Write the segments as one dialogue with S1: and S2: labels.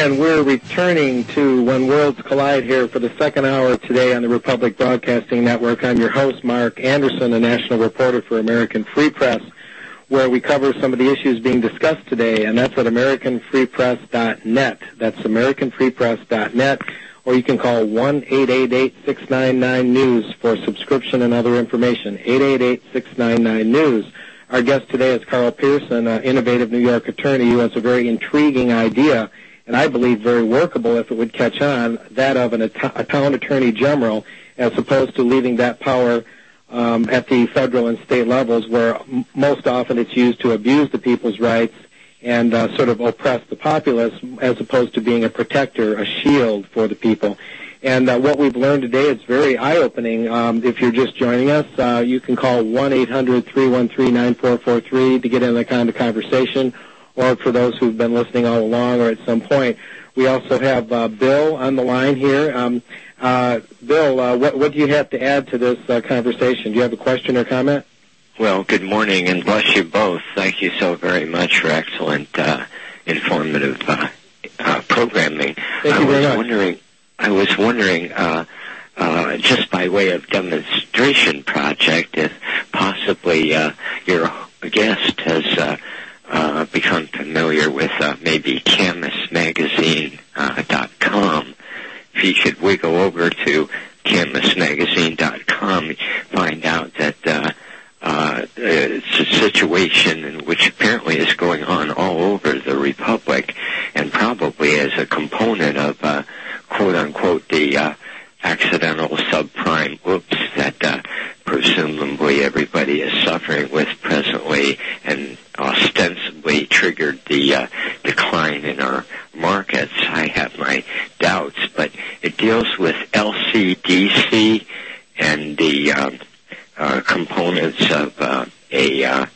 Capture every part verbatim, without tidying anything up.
S1: And we're returning to When Worlds Collide here for the second hour today on the Republic Broadcasting Network. I'm your host, Mark Anderson, a national reporter for American Free Press, where we cover some of the issues being discussed today, and that's at American Free Press dot net. That's American Free Press dot net, or you can call one eight eight eight, six nine nine, news for subscription and other information, eight eight eight, six nine nine, news. Our guest today is Carl Pearson, an innovative New York attorney who has a very intriguing idea, and I believe very workable if it would catch on, that of an, a town attorney general, as opposed to leaving that power um, at the federal and state levels, where m- most often it's used to abuse the people's rights and uh, sort of oppress the populace, as opposed to being a protector, a shield for the people. And uh, what we've learned today is very eye-opening. Um, if you're just joining us, uh, you can call one eight hundred, three one three, nine four four three to get in the kind of conversation, or for those who've been listening all along or at some point. We also have uh, Bill on the line here. Um, uh, Bill, uh, what, what do you have to add to this uh, conversation? Do you have a question or comment?
S2: Well, good morning, and bless you both. Thank you so very much for excellent, uh, informative uh, uh, programming.
S1: Thank
S2: I
S1: you very
S2: was
S1: much.
S2: wondering, I was wondering, uh, uh, just by way of demonstration project, if possibly uh, your guest has uh, uh, become familiar with uh, maybe Camus Magazine dot com. If you could wiggle over to Camus Magazine dot com, find out that uh, uh, it's a situation in which apparently is going on all over the Republic, and probably as a component of uh, quote-unquote the uh, accidental subprime whoops that uh, presumably everybody is suffering with presently, and ostensibly triggered the uh, decline in our markets. I have my doubts, but it deals with L C D C and the um, uh, components of uh, a uh,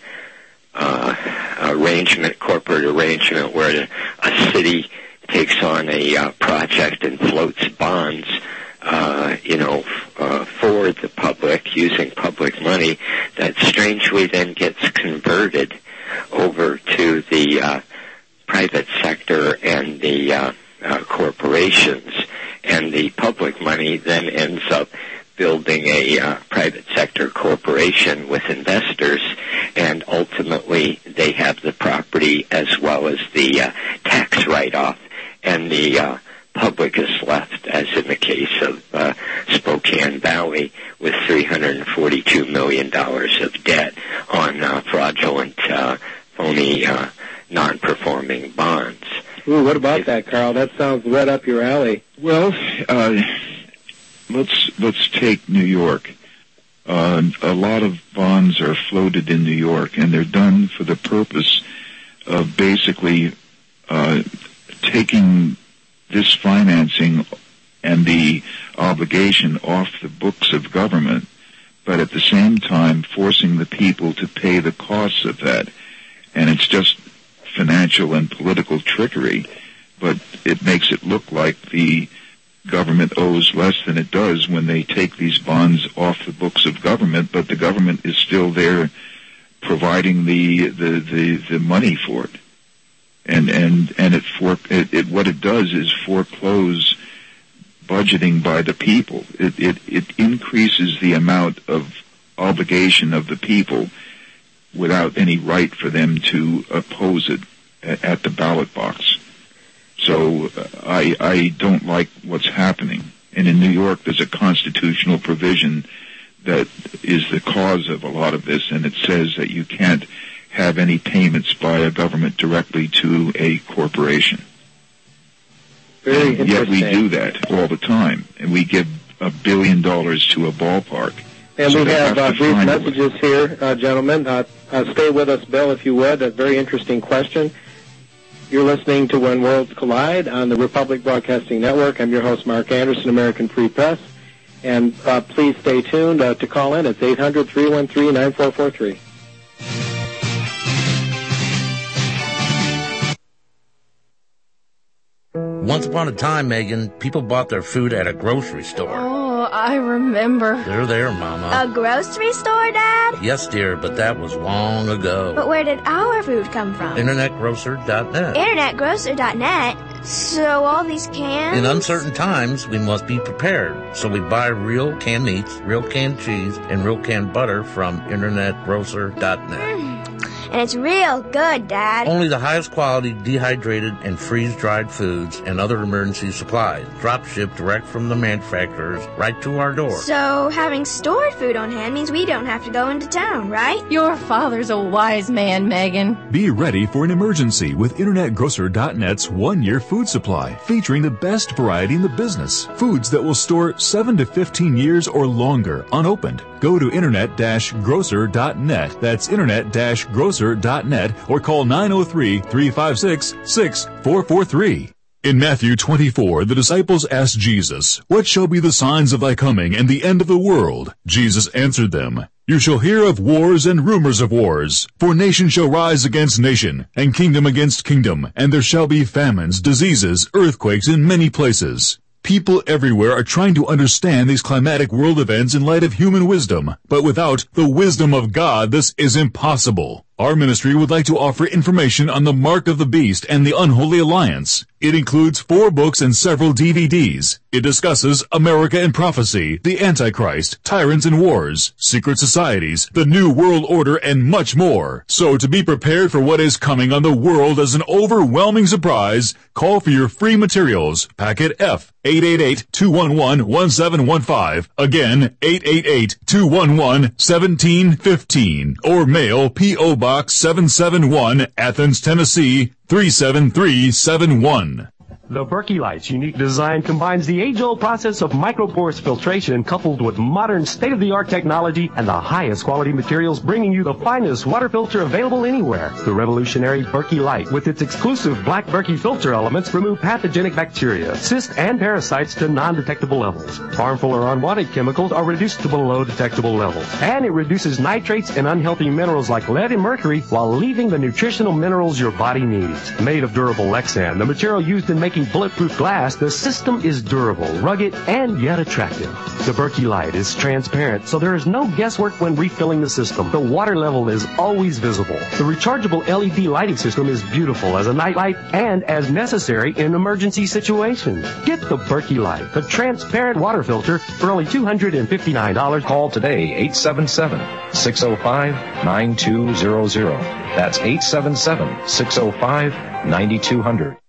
S2: uh, arrangement, corporate arrangement, where a city takes on a uh, project and floats bonds, uh, you know, uh, for the public using public money that strangely then gets converted over to the uh, private sector and the uh, uh, corporations, and the public money then ends up building a uh, private sector corporation with investors, and ultimately they have the property as well as the uh, tax write-off, and the uh, public is left, as in the case of uh, Spokane Valley, with three hundred forty-two million dollars of debt on uh, fraudulent, uh, phony, uh, non-performing bonds.
S1: Ooh, what about if, that, Carl? That sounds right up your alley.
S3: Well, uh, let's let's take New York. Uh, a lot of bonds are floated in New York, and they're done for the purpose of basically uh, taking this financing and the obligation off the books of government, but at the same time forcing the people to pay the costs of that. And it's just financial and political trickery, but it makes it look like the government owes less than it does when they take these bonds off the books of government, but the government is still there providing the the, the, the money for it. And and and it, for, it, it what it does is foreclose budgeting by the people. It, it it increases the amount of obligation of the people without any right for them to oppose it at, at the ballot box. So uh, I I don't like what's happening. And in New York, there's a constitutional provision that is the cause of a lot of this, and it says that you can't have any payments by a government directly to a corporation.
S1: Very
S3: and yet we do that all the time, and we give a billion dollars to a ballpark.
S1: And
S3: so
S1: we have,
S3: have
S1: uh, brief messages here, uh, gentlemen. Uh, uh, stay with us, Bill, if you would. A very interesting question. You're listening to When Worlds Collide on the Republic Broadcasting Network. I'm your host, Mark Anderson, American Free Press. And uh, please stay tuned uh, to call in. It's eight hundred, three one three, nine four four three.
S4: Once upon a time, Megan, people bought their food at a grocery store.
S5: Oh, I remember.
S4: They're there, Mama.
S5: A grocery store, Dad?
S4: Yes, dear, but that was long ago.
S5: But where did our food come from?
S4: Internet Grocer dot net.
S5: Internet Grocer dot net? So all these cans?
S4: In uncertain times, we must be prepared. So we buy real canned meats, real canned cheese, and real canned butter from internet grocer dot net.
S5: Mm. And it's real good, Dad.
S4: Only the highest quality dehydrated and freeze-dried foods and other emergency supplies. Drop shipped direct from the manufacturers right to our door.
S5: So having stored food on hand means we don't have to go into town, right?
S6: Your father's a wise man, Megan.
S7: Be ready for an emergency with internet grocer dot net's one-year food supply, featuring the best variety in the business. Foods that will store seven to fifteen years or longer unopened. Go to internet grocer dot net. That's internet grocer dot net or call nine oh three, three five six, six four four three. In Matthew twenty-four, the disciples asked Jesus, "What shall be the signs of thy coming and the end of the world?" Jesus answered them, "You shall hear of wars and rumors of wars. For nation shall rise against nation, and kingdom against kingdom, and there shall be famines, diseases, earthquakes in many places." People everywhere are trying to understand these climatic world events in light of human wisdom, but without the wisdom of God, this is impossible. Our ministry would like to offer information on the Mark of the Beast and the Unholy Alliance. It includes four books and several D V Ds. It discusses America and prophecy, the Antichrist, tyrants and wars, secret societies, the New World Order, and much more. So to be prepared for what is coming on the world as an overwhelming surprise, call for your free materials. Packet F, eight eight eight, two one one, one seven one five. Again, eight eight eight, two one one, one seven one five. Or mail P O Box seven seven one, Athens, Tennessee, three seven three seven one.
S8: The Berkey Light's unique design combines the age-old process of micropores filtration coupled with modern state-of-the-art technology and the highest quality materials, bringing you the finest water filter available anywhere. The revolutionary Berkey Light, with its exclusive black Berkey filter elements, remove pathogenic bacteria, cysts, and parasites to non-detectable levels. Harmful or unwanted chemicals are reduced to below detectable levels. And it reduces nitrates and unhealthy minerals like lead and mercury while leaving the nutritional minerals your body needs. Made of durable Lexan, the material used in making bulletproof glass, the system is durable, rugged, and yet attractive. The Berkey Light is transparent, so there is no guesswork when refilling the system. The water level is always visible. The rechargeable L E D lighting system is beautiful as a night light and as necessary in emergency situations. Get the Berkey Light, the transparent water filter, for only two hundred fifty-nine dollars.
S9: Call today, eight seven seven, six oh five, nine two zero zero. That's eight seven seven, six oh five, nine two zero zero.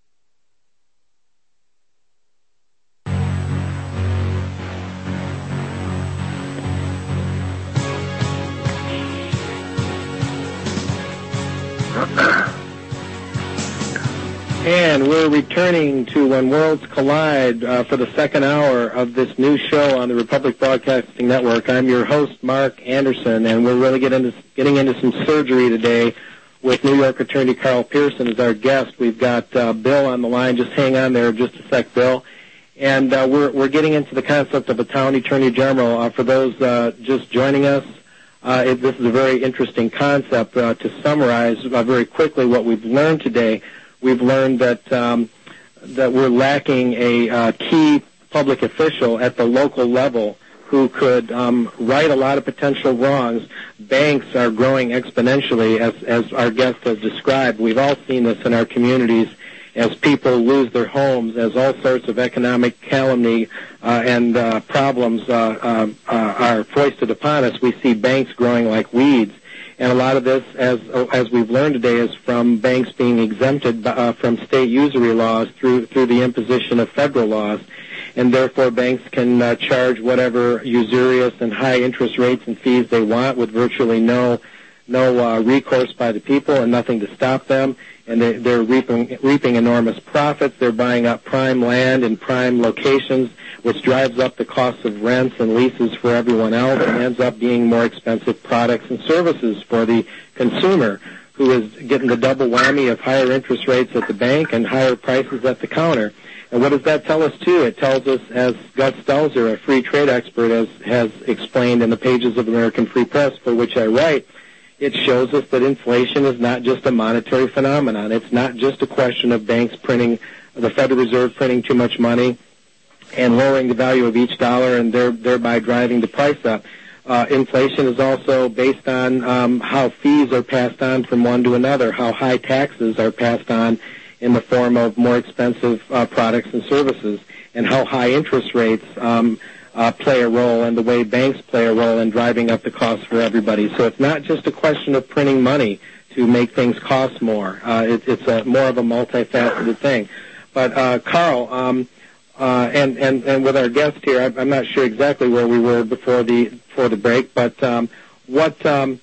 S1: And we're returning to When Worlds Collide uh, for the second hour of this new show on the Republic Broadcasting Network. I'm your host, Mark Anderson, and we're really getting into, getting into some surgery today with New York attorney Carl Pearson as our guest. We've got uh, Bill on the line. Just hang on there just a sec, Bill. And uh, we're, we're getting into the concept of a town attorney general. Uh, for those uh, just joining us, uh, it, this is a very interesting concept. Uh, to summarize uh, very quickly what we've learned today, we've learned that um, that we're lacking a uh, key public official at the local level who could um, right a lot of potential wrongs. Banks are growing exponentially, as, as our guest has described. We've all seen this in our communities as people lose their homes, as all sorts of economic calumny uh, and uh, problems uh, uh, uh, are foisted upon us. We see banks growing like weeds. And a lot of this, as as we've learned today, is from banks being exempted uh, from state usury laws through through the imposition of federal laws, and therefore banks can uh, charge whatever usurious and high interest rates and fees they want with virtually no no uh, recourse by the people and nothing to stop them. And they, they're reaping reaping enormous profits. They're buying up prime land in prime locations, which drives up the cost of rents and leases for everyone else and ends up being more expensive products and services for the consumer, who is getting the double whammy of higher interest rates at the bank and higher prices at the counter. And what does that tell us, too? It tells us, as Gus Stelzer, a free trade expert, has, has explained in the pages of American Free Press, for which I write, it shows us that inflation is not just a monetary phenomenon. It's not just a question of banks printing, the Federal Reserve printing too much money and lowering the value of each dollar and there, thereby driving the price up. Uh, inflation is also based on um, how fees are passed on from one to another, how high taxes are passed on in the form of more expensive uh, products and services, and how high interest rates um, uh, play a role, and the way banks play a role in driving up the costs for everybody. So it's not just a question of printing money to make things cost more. Uh, it, it's a, more of a multifaceted thing. But uh, Carl, um, uh, and, and, and with our guest here, I, I'm not sure exactly where we were before the before the break, but um, what um,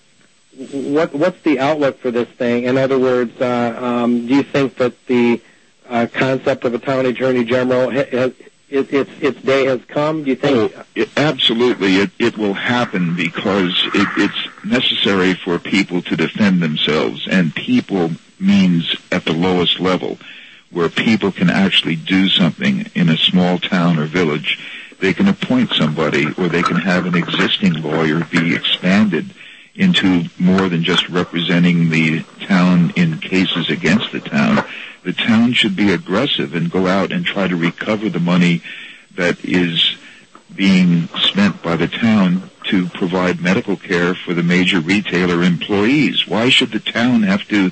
S1: what what's the outlook for this thing? In other words, uh, um, do you think that the uh, concept of a town attorney general ha- has, it, its its day has come? Do you think?
S3: Oh, it, absolutely, it it will happen because it, it's necessary for people to defend themselves, and people means at the lowest level, where people can actually do something in a small town or village. They can appoint somebody, or they can have an existing lawyer be expanded into more than just representing the town in cases against the town. The town should be aggressive and go out and try to recover the money that is being spent by the town to provide medical care for the major retailer employees. Why should the town have to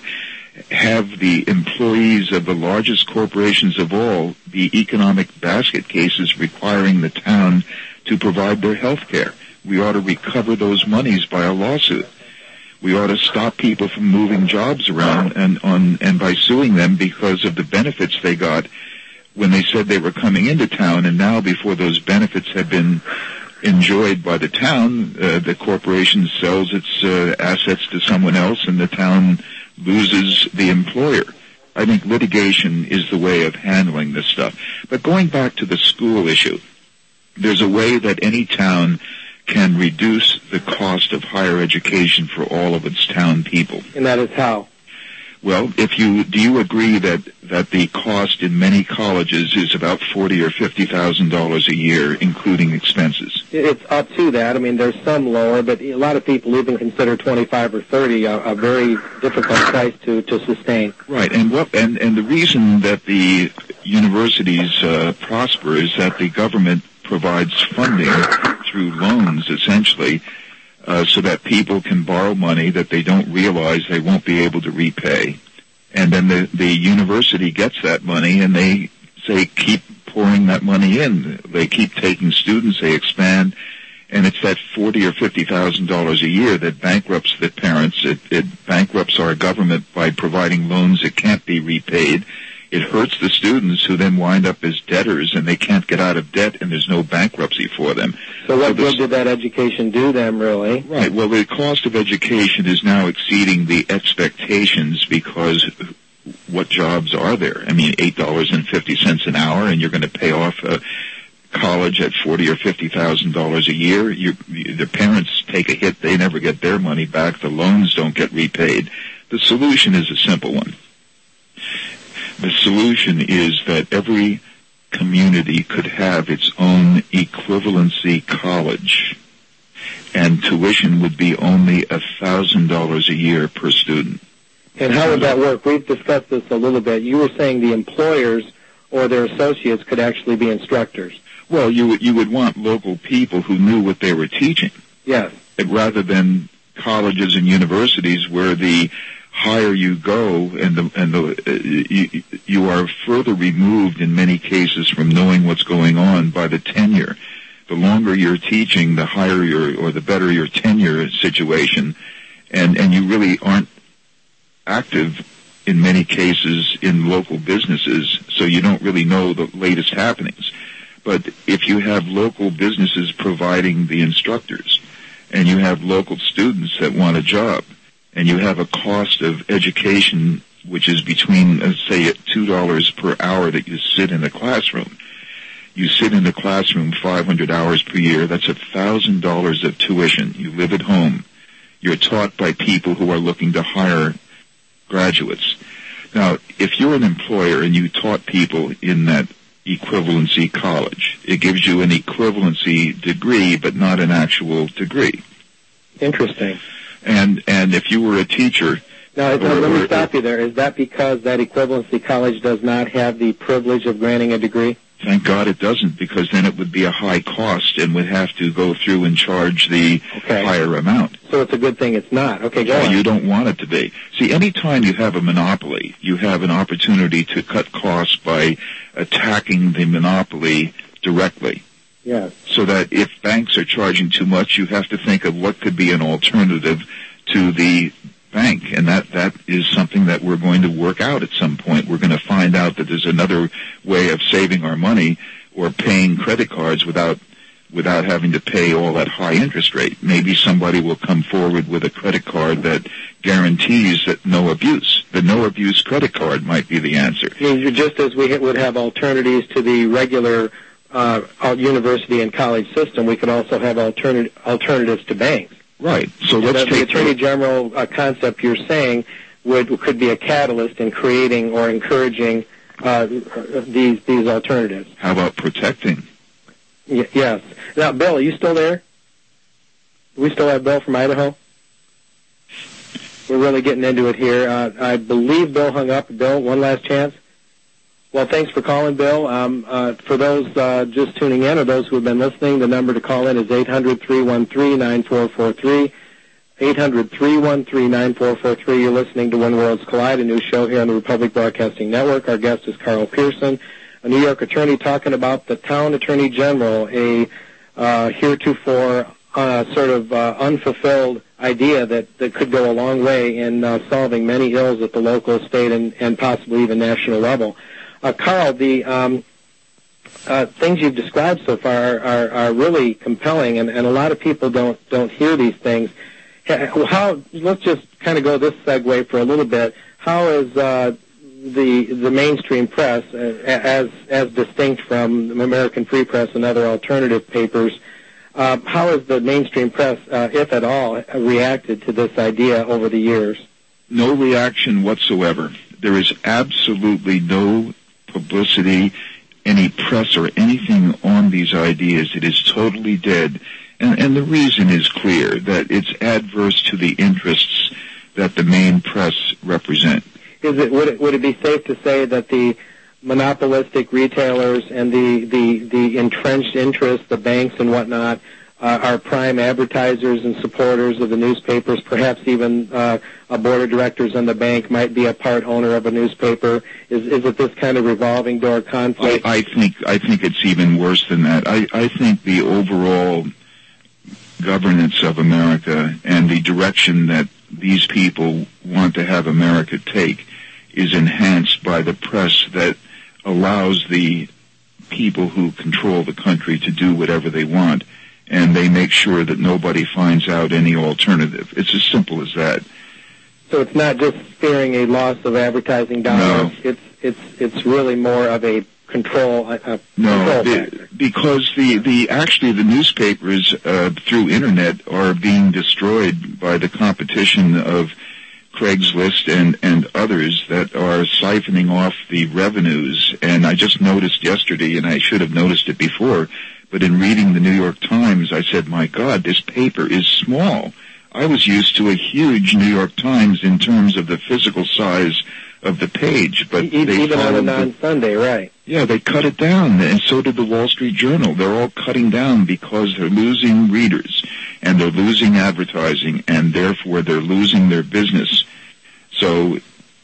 S3: have the employees of the largest corporations of all be economic basket cases requiring the town to provide their health care? We ought to recover those monies by a lawsuit. We ought to stop people from moving jobs around and on and by suing them because of the benefits they got when they said they were coming into town, and now before those benefits have been enjoyed by the town, uh, the corporation sells its uh, assets to someone else, and the town loses the employer. I think litigation is the way of handling this stuff. But going back to the school issue, there's a way that any town can reduce the cost of higher education for all of its town people.
S1: And that is how?
S3: Well, if you do you agree that that the cost in many colleges is about forty or fifty thousand dollars a year, including expenses?
S1: It's up to that. I mean, there's some lower, but a lot of people even consider twenty-five or thirty a, a very difficult price to, to sustain.
S3: Right, and what and and the reason that the universities uh, prosper is that the government provides funding through loans, essentially, uh, so that people can borrow money that they don't realize they won't be able to repay. And then the, the university gets that money, and they say keep pouring that money in. They keep taking students, they expand, and it's that forty or fifty thousand dollars a year that bankrupts the parents. It, it bankrupts our government by providing loans that can't be repaid. It hurts the students, who then wind up as debtors, and they can't get out of debt, and there's no bankruptcy for them.
S1: So what good did that education do them, really?
S3: Right. Well, the cost of education is now exceeding the expectations, because what jobs are there? I mean, eight dollars and fifty cents an hour, and you're going to pay off a college at forty or fifty thousand dollars a year. You, the parents take a hit; they never get their money back. The loans don't get repaid. The solution is a simple one. The solution is that every community could have its own equivalency college, and tuition would be only a thousand dollars a year per student.
S1: And how would that work? We've discussed this a little bit. You were saying the employers or their associates could actually be instructors.
S3: Well, you would, you would want local people who knew what they were teaching.
S1: Yes.
S3: Rather than colleges and universities where the higher you go and the and the uh, you, you are further removed in many cases from knowing what's going on by the tenure. The longer you're teaching, the higher your or the better your tenure situation, and and you really aren't active in many cases in local businesses, so you don't really know the latest happenings. But if you have local businesses providing the instructors, and you have local students that want a job, and you have a cost of education which is between, uh, say, at two dollars per hour that you sit in the classroom. You sit in the classroom five hundred hours per year. That's one thousand dollars of tuition. You live at home. You're taught by people who are looking to hire graduates. Now, if you're an employer and you taught people in that equivalency college, it gives you an equivalency degree, but not an actual degree.
S1: Interesting.
S3: And and if you were a teacher...
S1: Now,
S3: or,
S1: let me
S3: or,
S1: stop you there. Is that because that equivalency college does not have the privilege of granting a degree?
S3: Thank God it doesn't, because then it would be a high cost and would have to go through and charge the
S1: okay.
S3: higher amount.
S1: So it's a good thing it's not. Okay, go
S3: well,
S1: on.
S3: You don't want it to be. See, any time you have a monopoly, you have an opportunity to cut costs by attacking the monopoly directly.
S1: Yes.
S3: So that if banks are charging too much, you have to think of what could be an alternative to the bank, and that, that is something that we're going to work out at some point. We're going to find out that there's another way of saving our money or paying credit cards without without having to pay all that high interest rate. Maybe somebody will come forward with a credit card that guarantees that no abuse. The no abuse credit card might be the answer.
S1: Just as we would have alternatives to the regular uh, university and college system, we could also have alternate, alternatives to banks.
S3: Right. So let's
S1: the,
S3: take
S1: the Attorney General uh, concept you're saying would could be a catalyst in creating or encouraging uh, these these alternatives.
S3: How about protecting?
S1: Y- yes. Now, Bill, are you still there? Do we still have Bill from Idaho? We're really getting into it here. Uh, I believe Bill hung up. Bill, one last chance. Well, thanks for calling, Bill. Um, uh, for those uh, just tuning in or those who have been listening, the number to call in is eight hundred, three one three, nine four four three, eight hundred, three one three, nine four four three. You're listening to When Worlds Collide, a new show here on the Republic Broadcasting Network. Our guest is Carl Pearson, a New York attorney, talking about the town attorney general, a uh, heretofore uh, sort of uh, unfulfilled idea that, that could go a long way in uh, solving many ills at the local, state, and, and possibly even national level. Uh, Carl, the um, uh, things you've described so far are, are really compelling, and, and a lot of people don't don't hear these things. How? Let's just kind of go this segue for a little bit. How is uh, the the mainstream press, uh, as as distinct from the American Free Press and other alternative papers, uh, how has the mainstream press, uh, if at all, reacted to this idea over the years?
S3: No reaction whatsoever. There is absolutely no publicity, any press or anything on these ideas. It is totally dead. And, and the reason is clear, that it's adverse to the interests that the main press represent.
S1: Is it, would it, would it be safe to say that the monopolistic retailers and the, the, the entrenched interests, the banks and whatnot, uh, are prime advertisers and supporters of the newspapers? Perhaps even uh, a board of directors on the bank might be a part owner of a newspaper. Is, is it this kind of revolving door conflict?
S3: I, I think I think it's even worse than that. I, I think the overall governance of America and the direction that these people want to have America take is enhanced by the press that allows the people who control the country to do whatever they want, and they make sure that nobody finds out any alternative. It's as simple as that.
S1: So it's not just fearing a loss of advertising dollars.
S3: No.
S1: It's it's it's really more of a control. A
S3: no,
S1: control
S3: the, because the the actually the newspapers uh, through internet are being destroyed by the competition of Craigslist and and others that are siphoning off the revenues. And I just noticed yesterday, and I should have noticed it before, but in reading the New York Times, I said, my God, this paper is small. I was used to a huge New York Times in terms of the physical size of the page, but
S1: even,
S3: they
S1: even on a non-Sunday, right?
S3: Yeah, they cut it down, and so did the Wall Street Journal. They're all cutting down because they're losing readers, and they're losing advertising, and therefore they're losing their business. So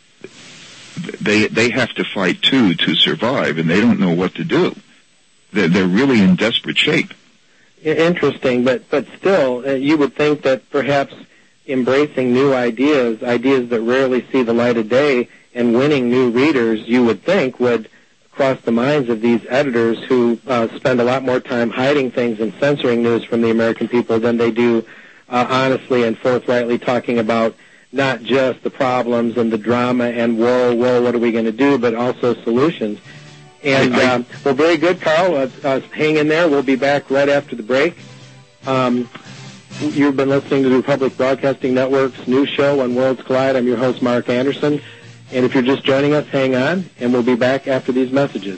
S3: they they have to fight too to survive, and they don't know what to do. They're, they're really in desperate shape.
S1: Interesting, but but still, uh, you would think that perhaps embracing new ideas, ideas that rarely see the light of day, and winning new readers, you would think would cross the minds of these editors who uh, spend a lot more time hiding things and censoring news from the American people than they do uh, honestly and forthrightly talking about not just the problems and the drama and whoa, whoa, what are we going to do, but also solutions. And,
S3: I, I,
S1: um, well, very good, Carl. Uh, uh, hang in there. We'll be back right after the break. Um, you've been listening to the Republic Broadcasting Network's new show on Worlds Collide. I'm your host, Mark Anderson. And if you're just joining us, hang on, and we'll be back after these messages.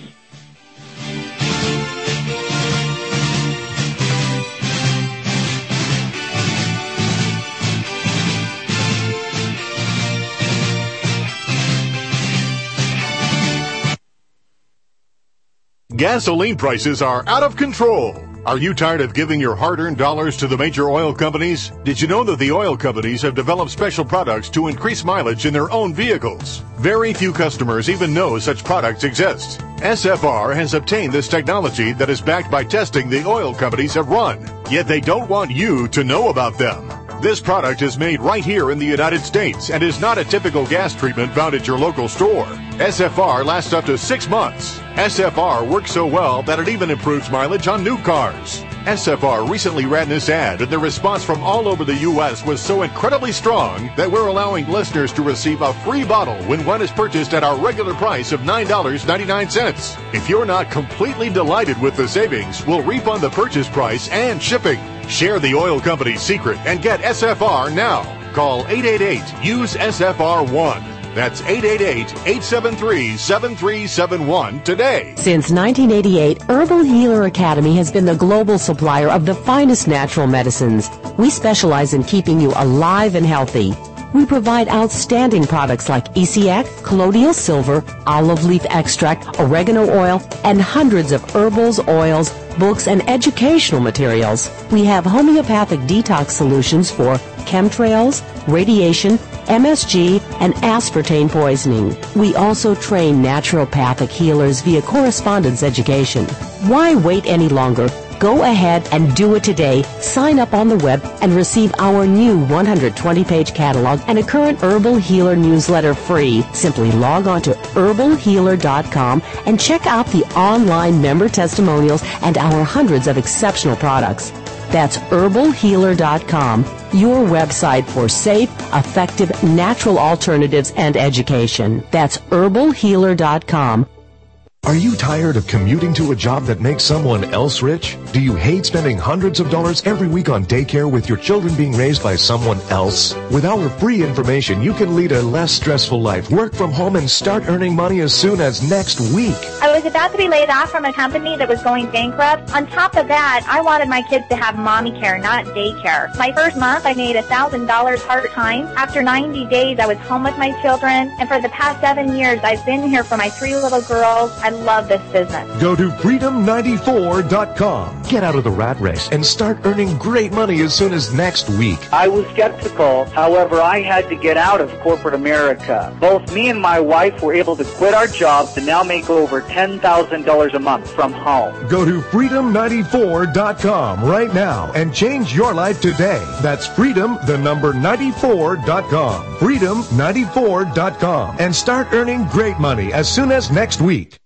S10: Gasoline prices are out of control. Are you tired of giving your hard-earned dollars to the major oil companies? Did you know that the oil companies have developed special products to increase mileage in their own vehicles? Very few customers even know such products exist. S F R has obtained this technology that is backed by testing the oil companies have run, yet they don't want you to know about them. This product is made right here in the United States and is not a typical gas treatment found at your local store. S F R lasts up to six months. S F R works so well that it even improves mileage on new cars. S F R recently ran this ad, and the response from all over the U S was so incredibly strong that we're allowing listeners to receive a free bottle when one is purchased at our regular price of nine dollars and ninety-nine cents. If you're not completely delighted with the savings, we'll refund the purchase price and shipping. Share the oil company's secret and get S F R now. Call eight eight eight, use S F R one. That's eight eight eight, eight seven three, seven three seven one today.
S11: Since nineteen eighty-eight, Herbal Healer Academy has been the global supplier of the finest natural medicines. We specialize in keeping you alive and healthy. We provide outstanding products like E C X, colloidal silver, olive leaf extract, oregano oil, and hundreds of herbals, oils, books, and educational materials. We have homeopathic detox solutions for chemtrails, radiation, M S G, and aspartame poisoning. We also train naturopathic healers via correspondence education. Why wait any longer? Go ahead and do it today. Sign up on the web and receive our new one hundred twenty page catalog and a current Herbal Healer newsletter free. Simply log on to herbal healer dot com and check out the online member testimonials and our hundreds of exceptional products. That's herbal healer dot com, your website for safe, effective, natural alternatives and education. That's herbal healer dot com.
S12: Are you tired of commuting to a job that makes someone else rich? Do you hate spending hundreds of dollars every week on daycare with your children being raised by someone else? With our free information, you can lead a less stressful life, work from home, and start earning money as soon as next week.
S13: I was about to be laid off from a company that was going bankrupt. On top of that, I wanted my kids to have mommy care, not daycare. My first month, I made one thousand dollars part-time. After ninety days, I was home with my children. And for the past seven years, I've been here for my three little girls. I love this business.
S12: Go to freedom ninety-four dot com. Get out of the rat race and start earning great money as soon as next week.
S14: I was skeptical. However, I had to get out of corporate America. Both me and my wife were able to quit our jobs and now make over ten thousand dollars a month from home.
S12: Go to freedom ninety-four dot com right now and change your life today. That's freedom, the number ninety-four dot com. freedom ninety-four dot com. And start earning great money as soon as next week.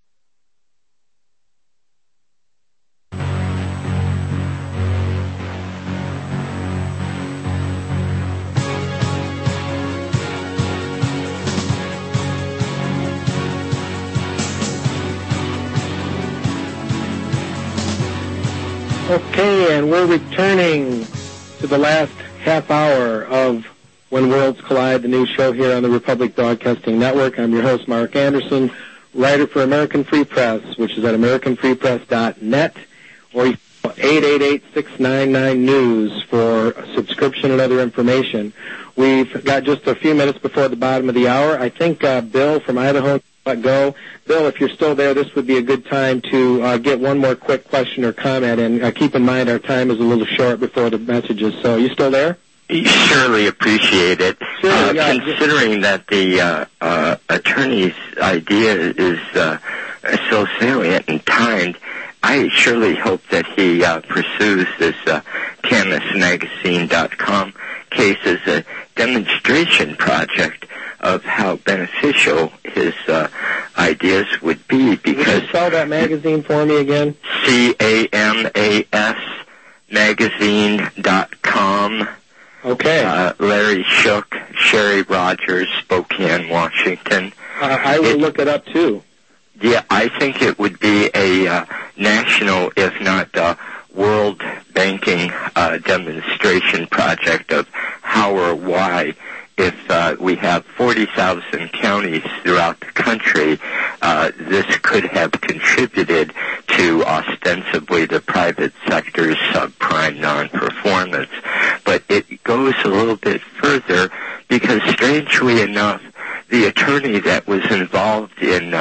S1: Okay, and we're returning to the last half hour of When Worlds Collide, the new show here on the Republic Broadcasting Network. I'm your host, Mark Anderson, writer for American Free Press, which is at american free press dot net, or you call eight eight eight, six nine nine, news for subscription and other information. We've got just a few minutes before the bottom of the hour. I think uh, Bill from Idaho let go. Bill, if you're still there, this would be a good time to uh, get one more quick question or comment, and uh, keep in mind our time is a little short before the messages. So are you still there?
S2: Surely appreciate it.
S1: Sure,
S2: uh,
S1: yeah,
S2: considering that the uh, uh, attorney's idea is uh, so salient and timed, I surely hope that he uh, pursues this uh, camas magazine dot com case as a demonstration project of how beneficial his uh, ideas would be. Because
S1: Would you spell that magazine for me again?
S2: C A M A S magazine dot com.
S1: Okay.
S2: Uh, Larry Shook, Sherry Rogers, Spokane, Washington.
S1: Uh, I will
S2: it,
S1: look it up, too.
S2: Yeah, I think it would be a uh, national, if not uh, world banking uh, demonstration project of how or why, if uh, we have forty thousand counties throughout the country, uh, this could have contributed to ostensibly the private sector's subprime non-performance. But it goes a little bit further because, strangely enough, the attorney that was involved in uh,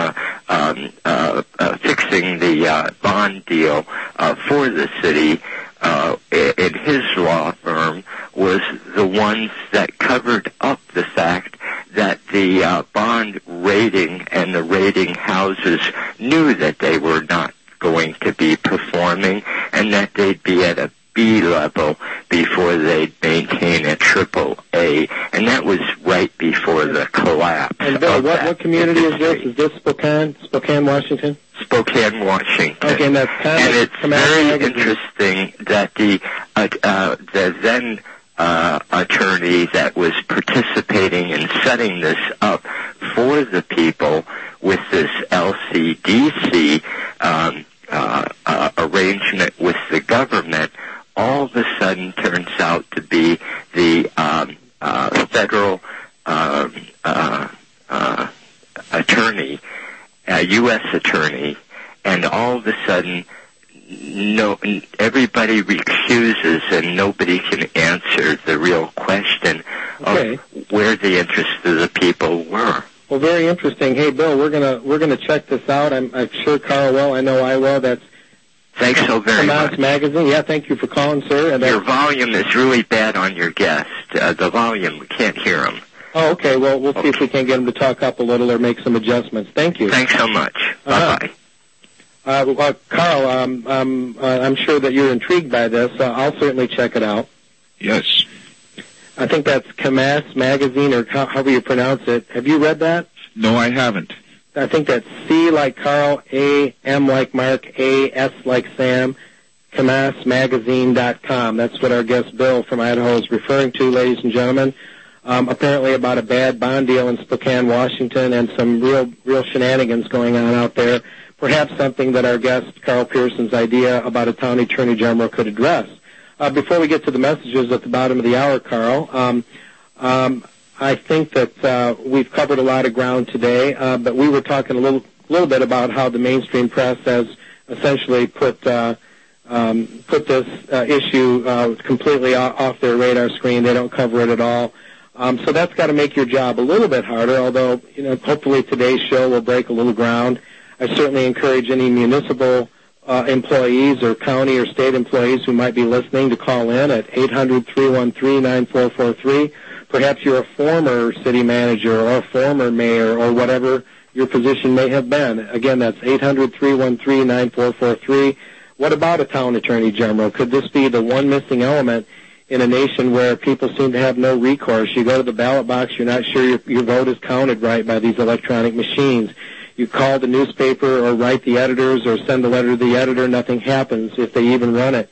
S2: um, uh, uh, fixing the uh, bond deal uh, for the city uh, in his law firm was the ones that covered up the fact that the uh, bond rating and the rating houses knew that they were not going to be performing and that they'd be at a B level before they'd maintain a triple A, and that was right before the collapse.
S1: And Bill,
S2: of
S1: what,
S2: that
S1: what community
S2: industry.
S1: is this? Is this Spokane, Spokane, Washington?
S2: Spokane, Washington.
S1: Okay, and that's kind
S2: and
S1: of
S2: it's very interesting that the uh, uh, the then uh, attorney that was participating in setting this up for the people with this L C D C um, uh, uh, arrangement with the government, all of a sudden turns out to be the um, uh, federal uh, uh, uh, attorney, uh, U S attorney, and all of a sudden, no, everybody recuses and nobody can answer the real question
S1: okay.
S2: of where the interests of the people were.
S1: Well, very interesting. Hey, Bill, we're gonna we're gonna check this out. I'm, I'm sure Carl will. I know I will. That's
S2: Thanks so very
S1: Tomas
S2: much.
S1: Magazine. Yeah, thank you for calling, sir. And
S2: your volume is really bad on your guest. Uh, the volume, we can't hear him.
S1: Oh, okay. Well, we'll see
S2: okay.
S1: if we can get him to talk up a little or make some adjustments. Thank you.
S2: Thanks so much.
S1: Uh-huh.
S2: Bye-bye.
S1: Uh, well, Carl, um, um, uh, I'm sure that you're intrigued by this. Uh, I'll certainly check it out.
S3: Yes.
S1: I think that's Camas Magazine, or how, however you pronounce it. Have you read that?
S3: No, I haven't.
S1: I think that's C like Carl, A, M like Mark, A, S like Sam, Camas Magazine dot com. That's what our guest Bill from Idaho is referring to, ladies and gentlemen. Um, apparently about a bad bond deal in Spokane, Washington, and some real, real shenanigans going on out there. Perhaps something that our guest, Carl Pearson's idea about a town attorney general could address. Uh, before we get to the messages at the bottom of the hour, Carl, um, um, I think that uh, we've covered a lot of ground today, uh, but we were talking a little, little bit about how the mainstream press has essentially put uh, um, put this uh, issue uh, completely off their radar screen. They don't cover it at all. Um, so that's got to make your job a little bit harder, although, you know, hopefully today's show will break a little ground. I certainly encourage any municipal uh, employees or county or state employees who might be listening to call in at eight hundred, three one three, nine four four three. Perhaps you're a former city manager or a former mayor or whatever your position may have been. Again, that's eight hundred, three one three, nine four four three. What about a town attorney general? Could this be the one missing element in a nation where people seem to have no recourse? You go to the ballot box, you're not sure your, your vote is counted right by these electronic machines. You call the newspaper or write the editors or send a letter to the editor, nothing happens if they even run it.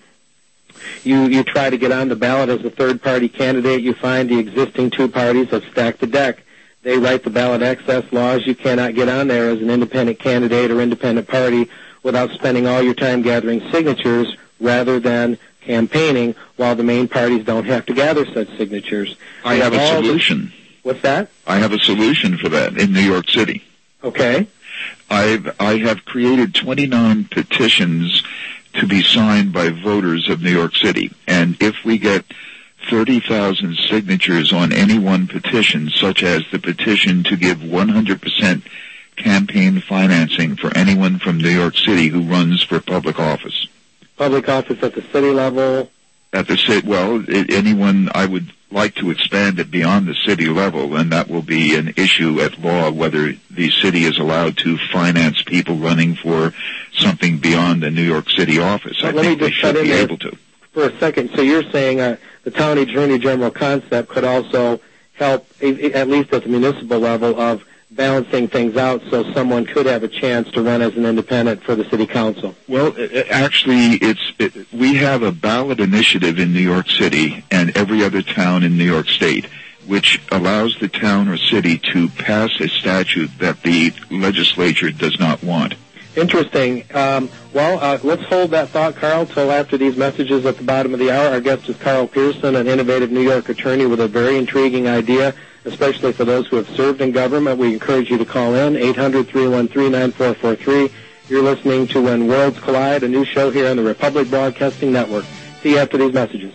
S1: You you try to get on the ballot as a third-party candidate. You find the existing two parties have stacked the deck. They write the ballot access laws. You cannot get on there as an independent candidate or independent party without spending all your time gathering signatures rather than campaigning, while the main parties don't have to gather such signatures.
S3: I have a solution.
S1: The, what's that?
S3: I have a solution for that in New York City.
S1: Okay.
S3: I've, I have created twenty-nine petitions to be signed by voters of New York City. And if we get thirty thousand signatures on any one petition, such as the petition to give one hundred percent campaign financing for anyone from New York City who runs for public office.
S1: Public office at the city level?
S3: At the city, well, it, anyone, I would like to expand it beyond the city level, and that will be an issue at law, whether the city is allowed to finance people running for something beyond the New York City office. I
S1: Let
S3: think
S1: me
S3: they
S1: just
S3: should be
S1: there
S3: able to.
S1: For a second, so you're saying uh, the town attorney general concept could also help, at least at the municipal level, of balancing things out so someone could have a chance to run as an independent for the city council?
S3: Well, actually, it's it, we have a ballot initiative in New York City and every other town in New York State, which allows the town or city to pass a statute that the legislature does not want.
S1: Interesting. Um, well, uh, let's hold that thought, Carl, till after these messages at the bottom of the hour. Our guest is Carl Pearson, an innovative New York attorney with a very intriguing idea, especially for those who have served in government. We encourage you to call in, eight hundred, three one three, nine four four three. You're listening to When Worlds Collide, a new show here on the Republic Broadcasting Network. See you after these messages.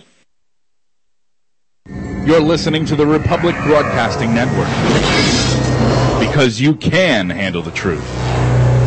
S15: You're listening to the Republic Broadcasting Network, because you can handle the truth.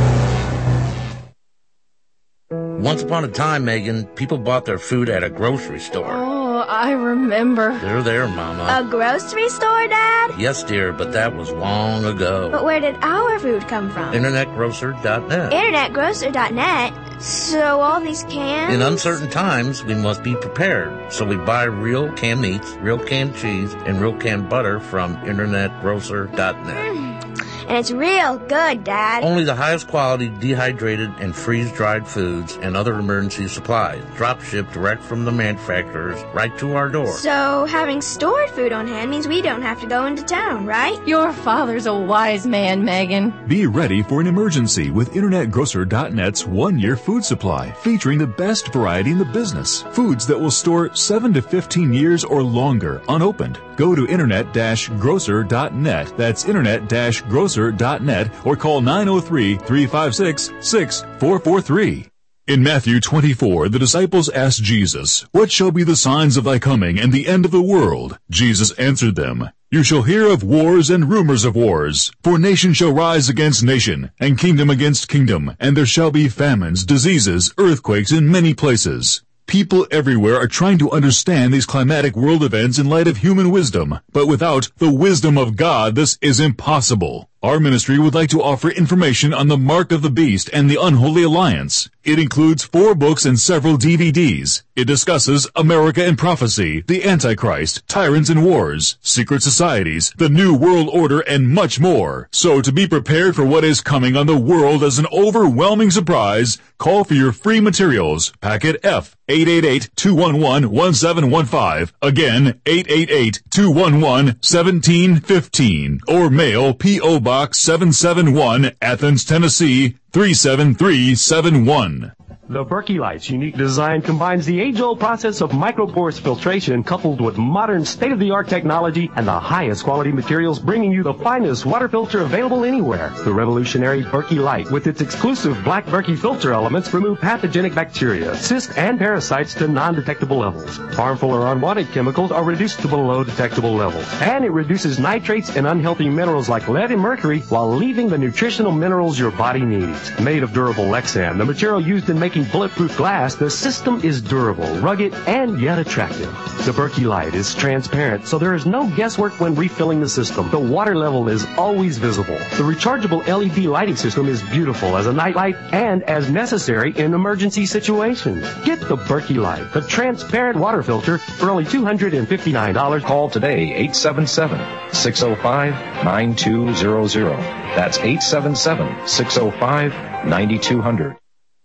S4: Once upon a time, Megan, people bought their food at a grocery store.
S6: Oh, I remember.
S4: They're there, Mama.
S5: A grocery store, Dad?
S4: Yes, dear, but that was long ago.
S5: But where did our food come from?
S4: Internet Grocer dot net.
S5: Internet Grocer dot net? So all these cans?
S4: In uncertain times, we must be prepared. So we buy real canned meats, real canned cheese, and real canned butter from Internet Grocer dot net.
S5: Mm. And it's real good, Dad.
S4: Only the highest quality dehydrated and freeze-dried foods and other emergency supplies. Drop shipped direct from the manufacturers right to our door.
S5: So having stored food on hand means we don't have to go into town, right?
S6: Your father's a wise man, Megan.
S7: Be ready for an emergency with Internet Grocer dot net's one-year food supply, featuring the best variety in the business. Foods that will store seven to fifteen years or longer, unopened. Go to Internet Grocer dot net. That's Internet Grocer dot net or call nine oh three, three five six, six four four three. In Matthew twenty-four, the disciples asked Jesus, "What shall be the signs of thy coming and the end of the world?" Jesus answered them, "You shall hear of wars and rumors of wars. For nation shall rise against nation, and kingdom against kingdom, and there shall be famines, diseases, earthquakes in many places." People everywhere are trying to understand these climatic world events in light of human wisdom, but without the wisdom of God, this is impossible. Our ministry would like to offer information on the Mark of the Beast and the Unholy Alliance. It includes four books and several D V Ds. It discusses America and Prophecy, the Antichrist, Tyrants and Wars, Secret Societies, the New World Order, and much more. So to be prepared for what is coming on the world as an overwhelming surprise, call for your free materials. Packet F, eight eight eight, two one one, one seven one five. Again, eight eight eight, two one one, one seven one five. Or mail P O Box seven seven one, Athens, Tennessee, three seven three seven one.
S8: The Berkey Light's unique design combines the age-old process of microporous filtration coupled with modern state-of-the-art technology and the highest quality materials, bringing you the finest water filter available anywhere. The revolutionary Berkey Light, with its exclusive black Berkey filter elements, remove pathogenic bacteria, cysts, and parasites to non-detectable levels. Harmful or unwanted chemicals are reduced to below detectable levels. And it reduces nitrates and unhealthy minerals like lead and mercury while leaving the nutritional minerals your body needs. Made of durable Lexan, the material used in making bulletproof glass, the system is durable, rugged, and yet attractive. The Berkey Light is transparent, so there is no guesswork when refilling the system. The water level is always visible. The rechargeable L E D lighting system is beautiful as a nightlight and as necessary in emergency situations. Get the Berkey Light, the transparent water filter, for only two hundred fifty-nine dollars.
S9: Call today, eight seven seven, six oh five, nine two zero zero. That's eight seven seven, six oh five, nine two zero zero.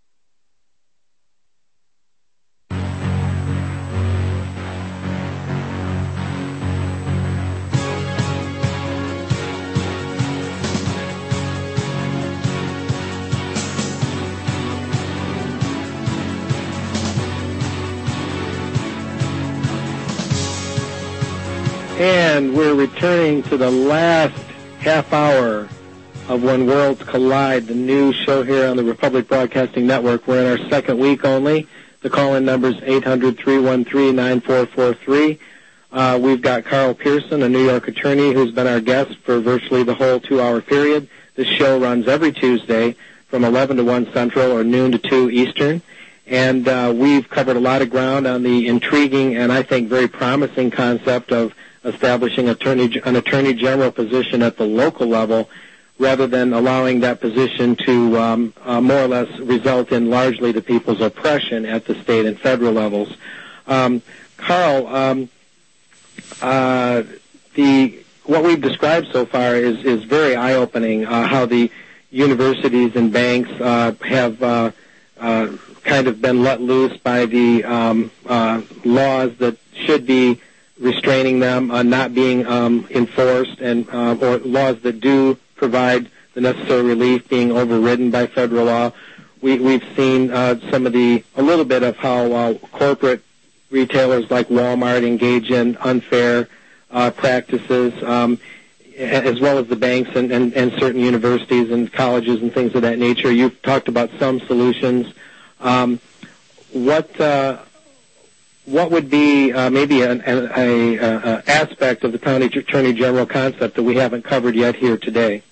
S1: And we're returning to the last half hour of When Worlds Collide, the new show here on the Republic Broadcasting Network. We're in our second week only. The call-in number is eight hundred, three one three, nine four four three. Uh, we've got Carl Pearson, a New York attorney, who's been our guest for virtually the whole two-hour period. This show runs every Tuesday from eleven to one Central or noon to two Eastern. And uh, we've covered a lot of ground on the intriguing and I think very promising concept of establishing attorney, an attorney general position at the local level rather than allowing that position to um, uh, more or less result in largely the people's oppression at the state and federal levels. Um, Carl, um, uh, the what we've described so far is, is very eye-opening, uh, how the universities and banks uh, have uh, uh, kind of been let loose by the um, uh, laws that should be restraining them, uh, not being um, enforced, and uh, or laws that do provide the necessary relief being overridden by federal law. We, we've seen uh, some of the, a little bit of how uh, corporate retailers like Walmart engage in unfair uh, practices, um, as well as the banks and, and, and certain universities and colleges and things of that nature. You've talked about some solutions. Um, what uh, what would be uh, maybe an, an a, a aspect of the county attorney general concept that we haven't covered yet here today?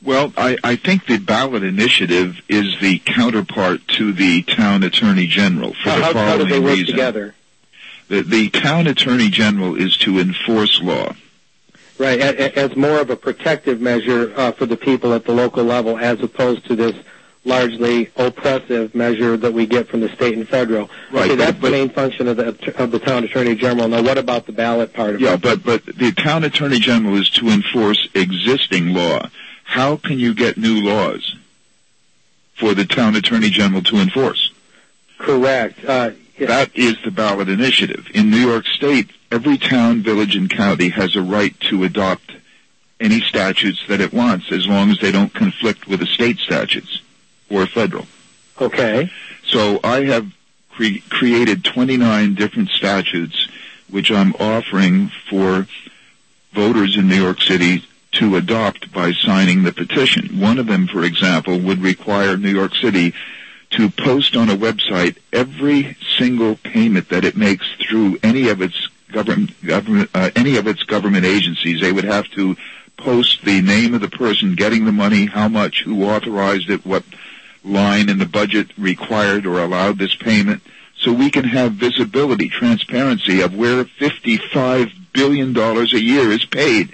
S3: Well, I, I think the ballot initiative is the counterpart to the town attorney general for
S1: how,
S3: the
S1: how,
S3: following
S1: how do they work
S3: reason.
S1: together?
S3: The, the town attorney general is to enforce law.
S1: Right, as more of a protective measure uh, for the people at the local level, as opposed to this largely oppressive measure that we get from the state and federal.
S3: Right,
S1: okay, that's
S3: but,
S1: the main function of the of the town attorney general. Now, what about the ballot part of
S3: yeah,
S1: it?
S3: Yeah, but but the town attorney general is to enforce existing law. How can you get new laws for the town attorney general to enforce?
S1: Correct. Uh,
S3: That is the ballot initiative. In New York State, every town, village, and county has a right to adopt any statutes that it wants, as long as they don't conflict with the state statutes or federal.
S1: Okay.
S3: So I have cre- created twenty-nine different statutes, which I'm offering for voters in New York City to adopt by signing the petition. One of them, for example, would require New York City to post on a website every single payment that it makes through any of its government, government uh, any of its government agencies. They would have to post the name of the person getting the money, how much, who authorized it, what line in the budget required or allowed this payment, so we can have visibility, transparency of where fifty-five billion dollars a year is paid.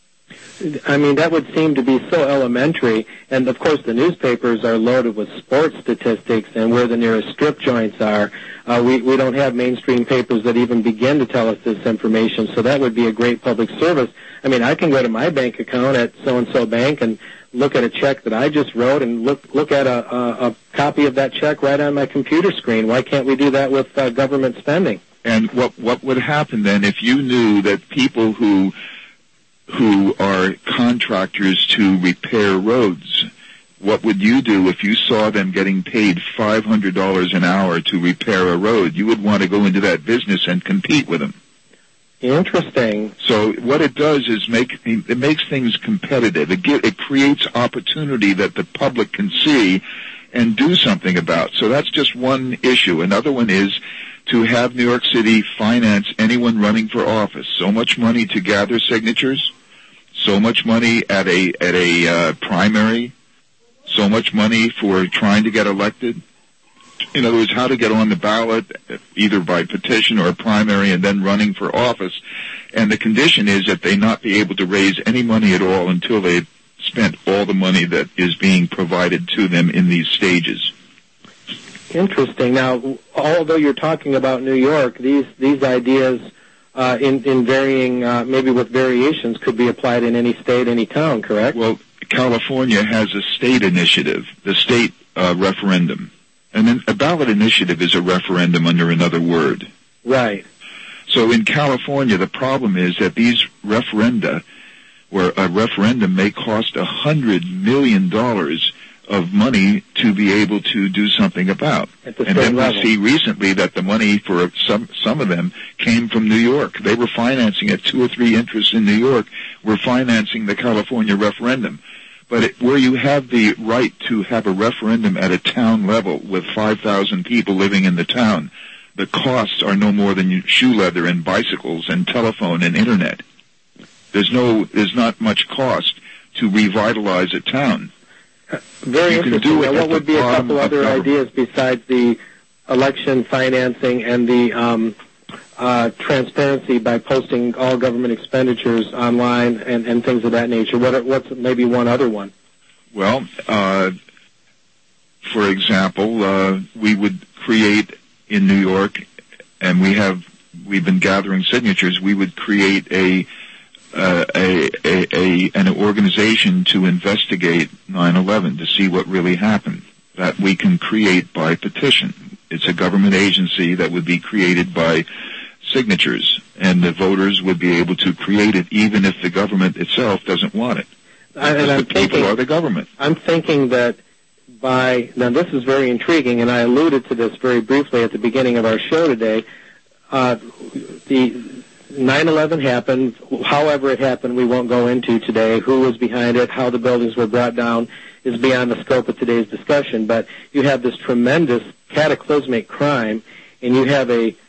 S1: I mean, that would seem to be so elementary, and of course the newspapers are loaded with sports statistics and where the nearest strip joints are. Uh, we, we don't have mainstream papers that even begin to tell us this information, so that would be a great public service. I mean, I can go to my bank account at so-and-so bank and look at a check that I just wrote and look look at a, a, a copy of that check right on my computer screen. Why can't we do that with uh, government spending?
S3: And what what would happen then if you knew that people who who are contractors to repair roads, what would you do if you saw them getting paid five hundred dollars an hour to repair a road? You would want to go into that business and compete with them.
S1: Interesting.
S3: So what it does is make it makes things competitive. It get, it creates opportunity that the public can see and do something about. So that's just one issue. Another one is to have New York City finance anyone running for office. So much money to gather signatures, so much money at a at a uh, primary, so much money for trying to get elected. In other words, how to get on the ballot, either by petition or primary, and then running for office. And the condition is that they not be able to raise any money at all until they've spent all the money that is being provided to them in these stages.
S1: Interesting. Now, although you're talking about New York, these these ideas uh, in in varying, uh, maybe with variations, could be applied in any state, any town, correct?
S3: Well, California has a state initiative, the state uh, referendum. And then a ballot initiative is a referendum under another word.
S1: Right.
S3: So in California, the problem is that these referenda, where a referendum may cost a hundred million dollars of money to be able to do something about.
S1: At the
S3: and then
S1: level.
S3: we see recently that the money for some some of them came from New York. They were financing it. Two or three interests in New York were financing the California referendum. But it, where you have the right to have a referendum at a town level with five thousand people living in the town, the costs are no more than shoe leather and bicycles and telephone and internet. There's no, there's not much cost to revitalize a town.
S1: Very
S3: you can
S1: interesting.
S3: do it
S1: now, what would be a couple other
S3: government.
S1: ideas besides the election financing and the um, uh, transparency by posting all government expenditures online and, and things of that nature? What are, what's maybe one other one?
S3: Well, uh, for example, uh, we would create in New York, and we have we've been gathering signatures. We would create a uh, a, a, a an organization to investigate nine eleven to see what really happened. That we can create by petition. It's a government agency that would be created by signatures, and the voters would be able to create it even if the government itself doesn't want it.
S1: I,
S3: Because
S1: and I'm
S3: the people
S1: thinking,
S3: are the government.
S1: I'm thinking that by, now this is very intriguing, and I alluded to this very briefly at the beginning of our show today. Uh, the nine eleven happened, however it happened we won't go into today. Who was behind it, how the buildings were brought down is beyond the scope of today's discussion, but you have this tremendous cataclysmic crime, and you have a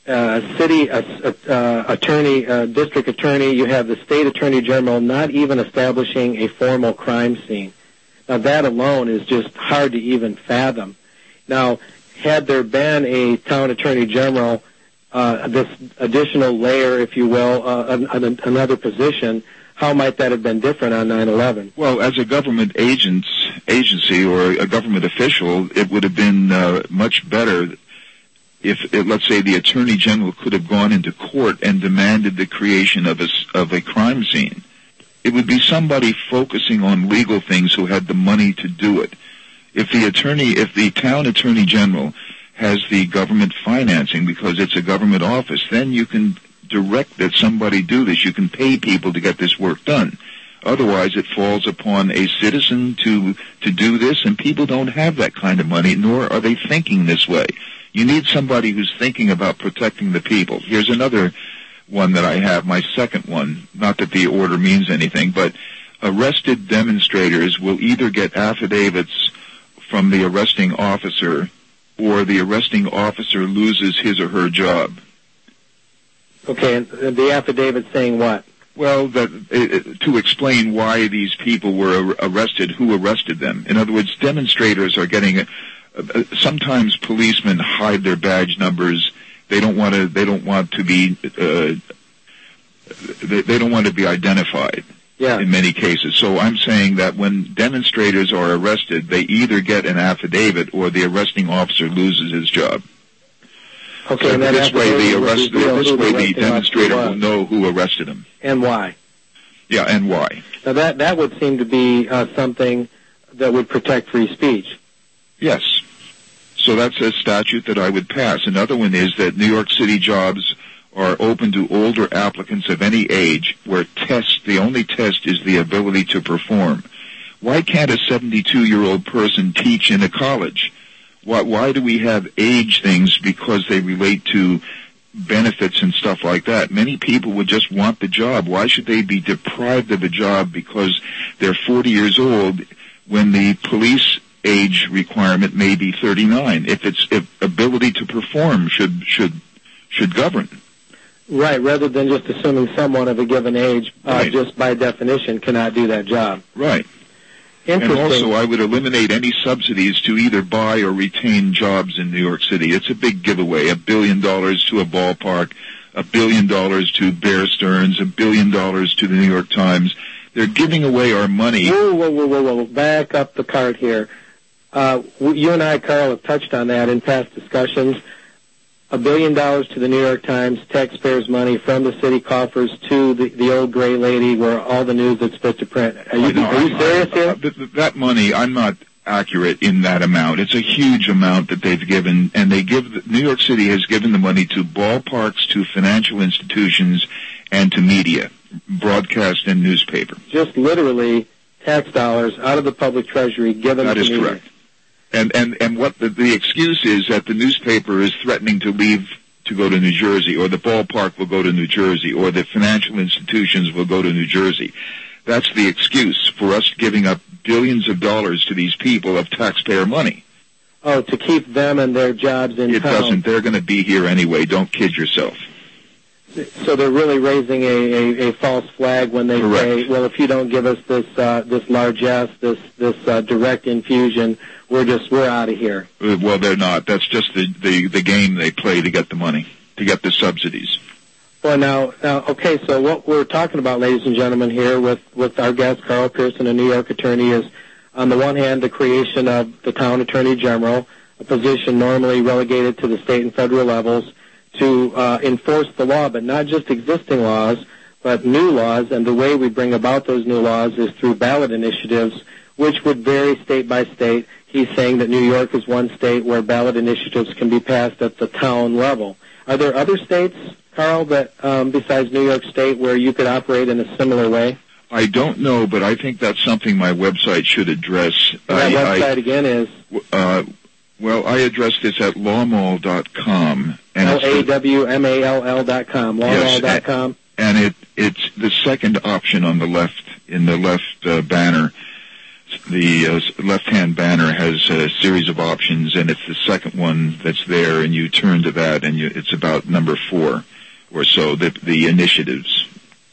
S1: uh, city uh, uh, attorney, uh, district attorney, you have the state attorney general not even establishing a formal crime scene. Now, that alone is just hard to even fathom. Now, had there been a town attorney general, uh, this additional layer, if you will, uh, an, an, another position, how might that have been different on nine eleven?
S3: Well, as a government agents, agency or a government official, it would have been uh, much better if, if, let's say, the attorney general could have gone into court and demanded the creation of a, of a crime scene. It would be somebody focusing on legal things who had the money to do it. If the attorney, if the town attorney general has the government financing because it's a government office, then you can direct that somebody do this. You can pay people to get this work done. Otherwise, it falls upon a citizen to to do this, and people don't have that kind of money, nor are they thinking this way. You need somebody who's thinking about protecting the people. Here's another one that I have, my second one. Not that the order means anything, but arrested demonstrators will either get affidavits from the arresting officer, or the arresting officer loses his or her job.
S1: Okay, and the affidavit saying what?
S3: Well, that uh, to explain why these people were ar- arrested, who arrested them. In other words, demonstrators are getting. Uh, uh, sometimes policemen hide their badge numbers. They don't want to. They don't want to be. Uh, they, they don't want to be identified.
S1: Yeah.
S3: In many cases. So I'm saying that when demonstrators are arrested, they either get an affidavit or the arresting officer loses his job.
S1: Okay,
S3: so
S1: and
S3: this way the arrest, this way the demonstrator
S1: was.
S3: will know who arrested him.
S1: And why.
S3: Yeah, and why.
S1: Now that, that would seem to be uh, something that would protect free speech.
S3: Yes. So that's a statute that I would pass. Another one is that New York City jobs are open to older applicants of any age, where test, the only test is the ability to perform. Why can't a seventy-two-year-old person teach in a college? Why, why do we have age things because they relate to benefits and stuff like that? Many people would just want the job. Why should they be deprived of a job because they're forty years old when the police age requirement may be thirty-nine? If it's if ability to perform should should should govern.
S1: Right, rather than just assuming someone of a given age, uh,
S3: right.
S1: just by definition, cannot do that job.
S3: Right.
S1: Interesting.
S3: And also, I would eliminate any subsidies to either buy or retain jobs in New York City. It's a big giveaway. A billion dollars to a ballpark, a billion dollars to Bear Stearns, a billion dollars to the New York Times. They're giving away our money.
S1: Whoa, whoa, whoa, whoa, whoa. Back up the cart here. Uh, you and I, Carl, have touched on that in past discussions. A billion dollars to the New York Times, taxpayers' money from the city coffers to the, the old gray lady where all the news that's fit to print. Are you,
S3: know,
S1: are you serious here?
S3: Uh, that money, I'm not accurate in that amount. It's a huge amount that they've given, and they give, New York City has given the money to ballparks, to financial institutions, and to media, broadcast and newspaper.
S1: Just literally tax dollars out of the public treasury given
S3: that
S1: to
S3: is
S1: media.
S3: Correct. And, and, and what the, the excuse is that the newspaper is threatening to leave to go to New Jersey, or the ballpark will go to New Jersey, or the financial institutions will go to New Jersey. That's the excuse for us giving up billions of dollars to these people of taxpayer money.
S1: Oh, to keep them and their jobs in
S3: it
S1: town.
S3: It doesn't. They're going to be here anyway. Don't kid yourself.
S1: So they're really raising a, a, a false flag when they
S3: Correct.
S1: say, well, if you don't give us this uh, this largesse, this this uh, direct infusion, we're just we're out of here.
S3: Well, they're not. That's just the, the, the game they play to get the money, to get the subsidies.
S1: Well, now, now, okay, so what we're talking about, ladies and gentlemen, here with, with our guest, Carl Pearson, a New York attorney, is, on the one hand, the creation of the town attorney general, a position normally relegated to the state and federal levels, to uh, enforce the law, but not just existing laws, but new laws, and the way we bring about those new laws is through ballot initiatives, which would vary state by state. He's saying that New York is one state where ballot initiatives can be passed at the town level. Are there other states, Carl, that um, besides New York State where you could operate in a similar way?
S3: I don't know, but I think that's something my website should address.
S1: And that
S3: I,
S1: website
S3: I,
S1: again is?
S3: Uh, well, I address this at lawmall dot com.
S1: L A W M A L L dot com, lawmall dot com.
S3: And it, it's the second option on the left, in the left uh, banner, the uh, left-hand banner has a series of options, and it's the second one that's there, and you turn to that, and you, it's about number four or so, the, the initiatives.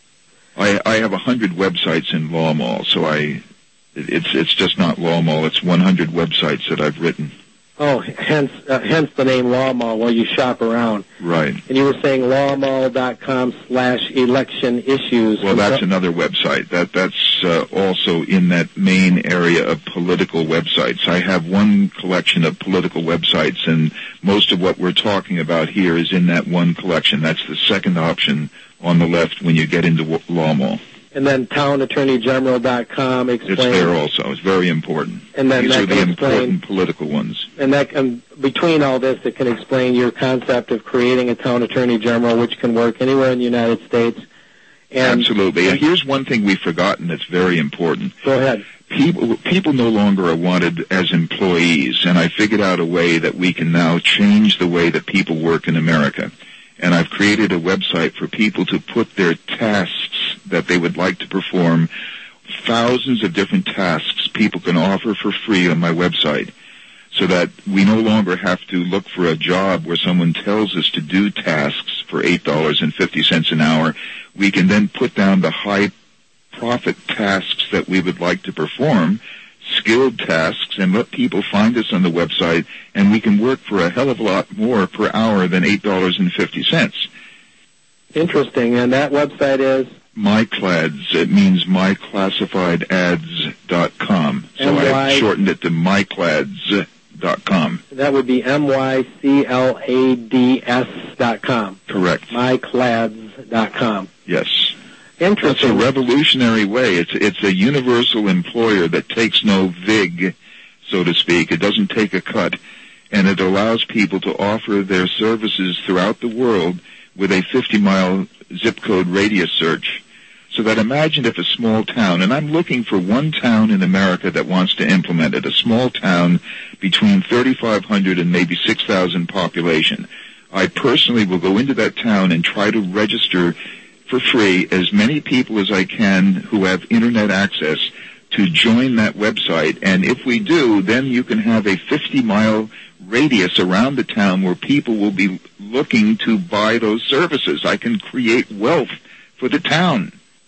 S3: I, I have one hundred websites in Law Mall, so I it's it's just not Law Mall. It's one hundred websites that I've written.
S1: Oh, hence uh, hence the name Law Mall, where you shop around.
S3: Right.
S1: And you were saying lawmall.com slash election issues.
S3: Well, that's another website. That That's uh, also in that main area of political websites. I have one collection of political websites, and most of what we're talking about here is in that one collection. That's the second option on the left when you get into Law Mall.
S1: And then town attorney general dot com explains.
S3: It's there also. It's very important.
S1: And then
S3: These
S1: that
S3: are the
S1: can explain,
S3: important political ones.
S1: And that um, between all this, it can explain your concept of creating a town attorney general, which can work anywhere in the United States. And
S3: Absolutely. And here's one thing we've forgotten that's very important.
S1: Go ahead.
S3: People, people no longer are wanted as employees, and I figured out a way that we can now change the way that people work in America. And I've created a website for people to put their tasks that they would like to perform, thousands of different tasks people can offer for free on my website, so that we no longer have to look for a job where someone tells us to do tasks for eight dollars and fifty cents an hour. We can then put down the high-profit tasks that we would like to perform, skilled tasks, and let people find us on the website, and we can work for a hell of a lot more per hour than eight dollars and fifty cents.
S1: Interesting. And that website is?
S3: MyClads. It means my classified ads dot com. So
S1: M Y
S3: I've shortened it to my clads dot com.
S1: That would be M Y C L A D S dot com.
S3: Correct.
S1: my clads dot com.
S3: Yes.
S1: Interesting.
S3: It's a revolutionary way. It's it's a universal employer that takes no vig, so to speak. It doesn't take a cut, and it allows people to offer their services throughout the world with a fifty-mile zip code radius search. So that imagine if a small town, and I'm looking for one town in America that wants to implement it, a small town between thirty-five hundred and maybe six thousand population. I personally will go into that town and try to register for free as many people as I can who have internet access to join that website. And if we do, then you can have a fifty-mile radius around the town where people will be looking to buy those services. I can create wealth for the town.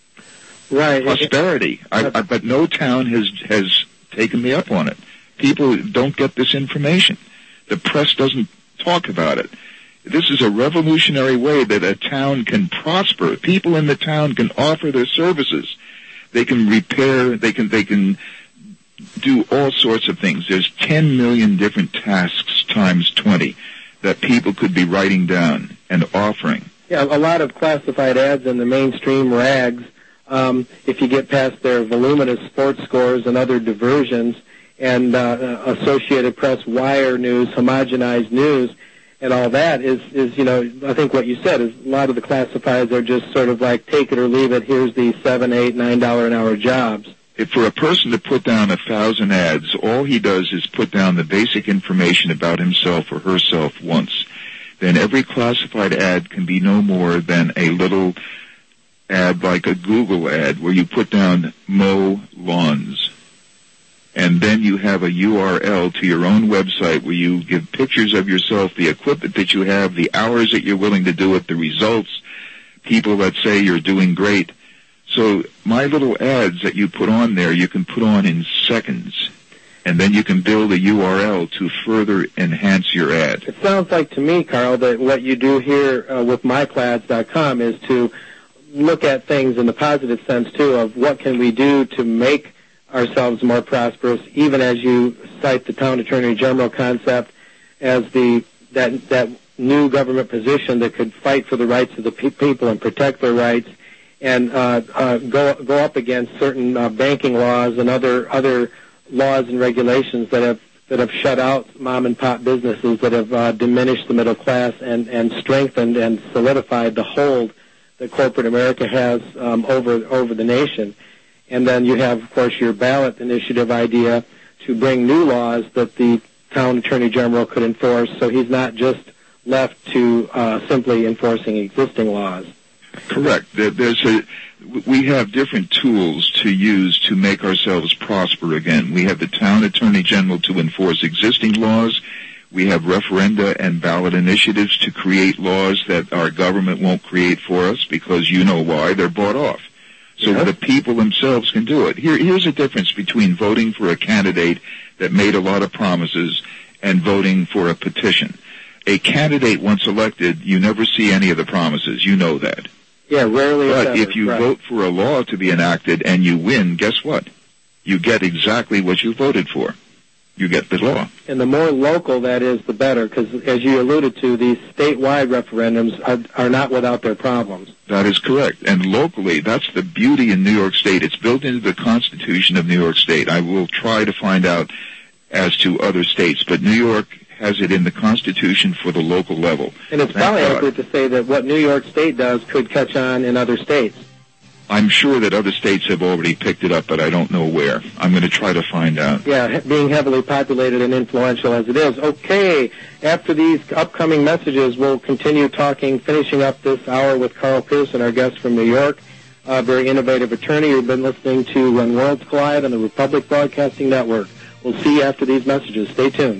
S1: Right.
S3: Prosperity. I, I, but no town has has taken me up on it. People don't get this information. The press doesn't talk about it. This is a revolutionary way that a town can prosper. People in the town can offer their services. They can repair, they can, they can do all sorts of things. There's ten million different tasks times twenty that people could be writing down and offering.
S1: Yeah, a lot of classified ads in the mainstream rags, um, if you get past their voluminous sports scores and other diversions, and uh, Associated Press, Wire News, homogenized news, and all that is, is, you know, I think what you said is a lot of the classifieds are just sort of like take it or leave it. Here's the seven, eight, nine dollar an hour jobs.
S3: If for a person to put down a thousand ads, all he does is put down the basic information about himself or herself once. Then every classified ad can be no more than a little ad like a Google ad where you put down mow lawns. And then you have a U R L to your own website where you give pictures of yourself, the equipment that you have, the hours that you're willing to do it, the results, people that say you're doing great. So my little ads that you put on there, you can put on in seconds. And then you can build a U R L to further enhance your ad.
S1: It sounds like to me, Carl, that what you do here uh, with my clads dot com is to look at things in the positive sense, too, of what can we do to make ourselves more prosperous, even as you cite the town attorney general concept as the that that new government position that could fight for the rights of the pe- people and protect their rights, and uh, uh, go go up against certain uh, banking laws and other other laws and regulations that have that have shut out mom and pop businesses, that have uh, diminished the middle class and and strengthened and solidified the hold that corporate America has um, over over the nation. And then you have, of course, your ballot initiative idea to bring new laws that the town attorney general could enforce, so he's not just left to uh, simply enforcing existing laws.
S3: Correct. There, there's a, we have different tools to use to make ourselves prosper again. We have the town attorney general to enforce existing laws. We have referenda and ballot initiatives to create laws that our government won't create for us because you know why, they're bought off. So yeah. the people themselves can do it. Here, here's a difference between voting for a candidate that made a lot of promises and voting for a petition. A candidate once elected, you never see any of the promises. You know that.
S1: Yeah, rarely.
S3: But
S1: ever.
S3: if you
S1: right.
S3: vote for a law to be enacted and you win, guess what? You get exactly what you voted for. You get the law.
S1: And the more local that is, the better, because as you alluded to, these statewide referendums are, are not without their problems.
S3: That is correct. And locally, that's the beauty in New York State. It's built into the Constitution of New York State. I will try to find out as to other states, but New York has it in the Constitution for the local level.
S1: And it's probably accurate to say that what New York State does could catch on in other states.
S3: I'm sure that other states have already picked it up, but I don't know where. I'm going to try to find out.
S1: Yeah, being heavily populated and influential as it is. Okay, after these upcoming messages, we'll continue talking, finishing up this hour with Carl Pearson, our guest from New York, a very innovative attorney who's been listening to When Worlds Collide on the Republic Broadcasting Network. We'll see you after these messages. Stay tuned.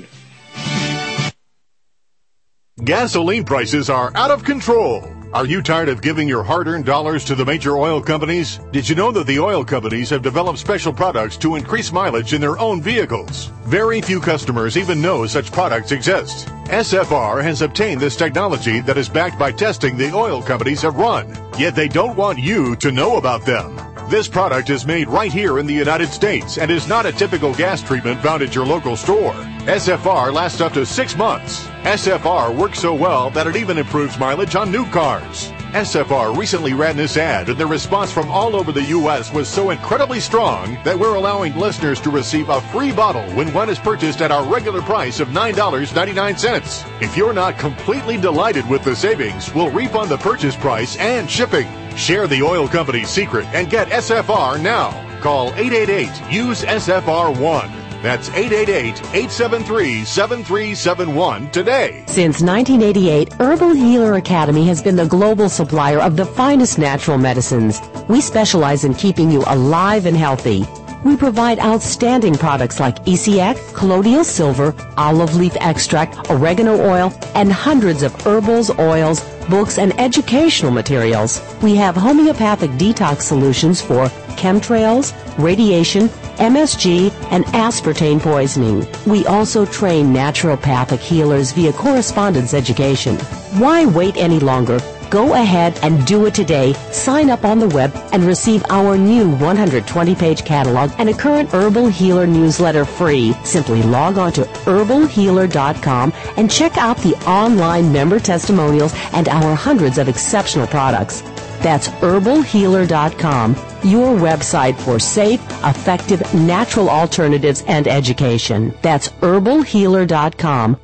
S10: Gasoline prices are out of control. Are you tired of giving your hard-earned dollars to the major oil companies? Did you know that the oil companies have developed special products to increase mileage in their own vehicles? Very few customers even know such products exist. S F R has obtained this technology that is backed by testing the oil companies have run, yet they don't want you to know about them. This product is made right here in the United States and is not a typical gas treatment found at your local store. S F R lasts up to six months. S F R works so well that it even improves mileage on new cars. S F R recently ran this ad, and the response from all over the U S was so incredibly strong that we're allowing listeners to receive a free bottle when one is purchased at our regular price of nine dollars and ninety-nine cents. If you're not completely delighted with the savings, we'll refund the purchase price and shipping. Share the oil company's secret and get S F R now. Call eight eight eight, U S E, S F R one. That's eight eight eight, eight seven three, seven three seven one today.
S11: Since nineteen eighty-eight, Herbal Healer Academy has been the global supplier of the finest natural medicines. We specialize in keeping you alive and healthy. We provide outstanding products like E C X, colloidal silver, olive leaf extract, oregano oil, and hundreds of herbals, oils, books, and educational materials. We have homeopathic detox solutions for chemtrails, radiation, M S G, and aspartame poisoning. We also train naturopathic healers via correspondence education. Why wait any longer? Go ahead and do it today. Sign up on the web and receive our new one hundred twenty page catalog and a current Herbal Healer newsletter free. Simply log on to herbal healer dot com and check out the online member testimonials and our hundreds of exceptional products. That's herbal healer dot com, your website for safe, effective, natural alternatives and education. That's herbal healer dot com.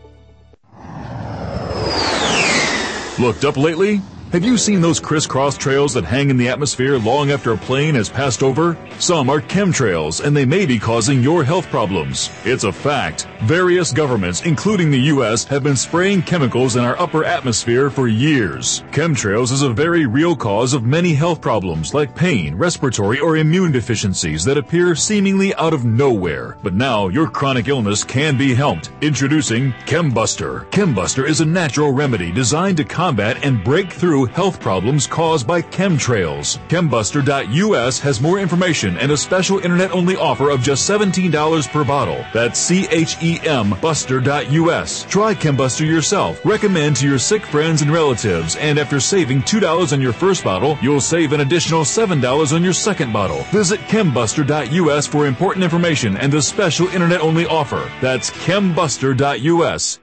S7: Looked up lately? Have you seen those crisscross trails that hang in the atmosphere long after a plane has passed over? Some are chemtrails, and they may be causing your health problems. It's a fact. Various governments, including the U S, have been spraying chemicals in our upper atmosphere for years. Chemtrails is a very real cause of many health problems like pain, respiratory, or immune deficiencies that appear seemingly out of nowhere. But now your chronic illness can be helped. Introducing ChemBuster. ChemBuster is a natural remedy designed to combat and break through health problems caused by chemtrails. Chembuster dot U S has more information and a special internet-only offer of just seventeen dollars per bottle. That's C H E M Buster dot U S. Try ChemBuster yourself. Recommend to your sick friends and relatives, and after saving two dollars on your first bottle, you'll save an additional seven dollars on your second bottle. Visit Chembuster dot U S for important information and the special internet-only offer. That's Chembuster dot U S.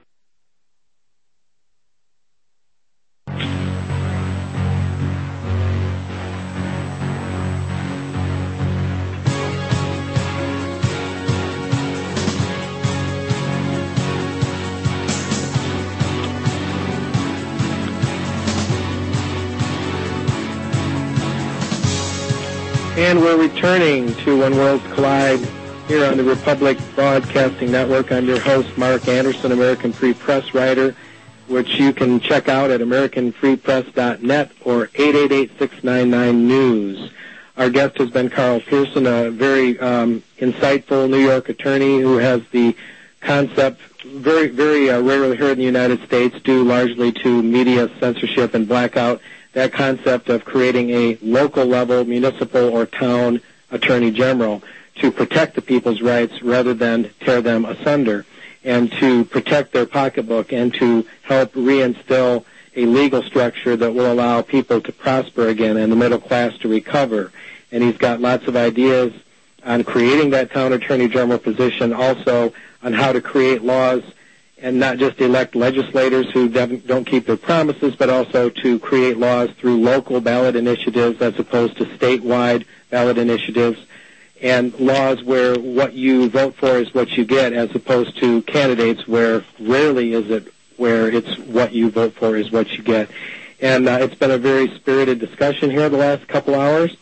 S1: And we're returning to When Worlds Collide here on the Republic Broadcasting Network. I'm your host, Mark Anderson, American Free Press writer. which you can check out at american free press dot net or eight eight eight, six nine nine, news. Our guest has been Carl Pearson, a very um, insightful New York attorney who has the concept, very, very uh, rarely heard in the United States, due largely to media censorship and blackout, that concept of creating a local level, municipal or town attorney general to protect the people's rights rather than tear them asunder, and to protect their pocketbook and to help reinstill a legal structure that will allow people to prosper again and the middle class to recover. And he's got lots of ideas on creating that town attorney general position, also on how to create laws and not just elect legislators who don't keep their promises, but also to create laws through local ballot initiatives as opposed to statewide ballot initiatives, and laws where what you vote for is what you get, as opposed to candidates where rarely is it where it's what you vote for is what you get. And uh, it's been a very spirited discussion here the last couple hours.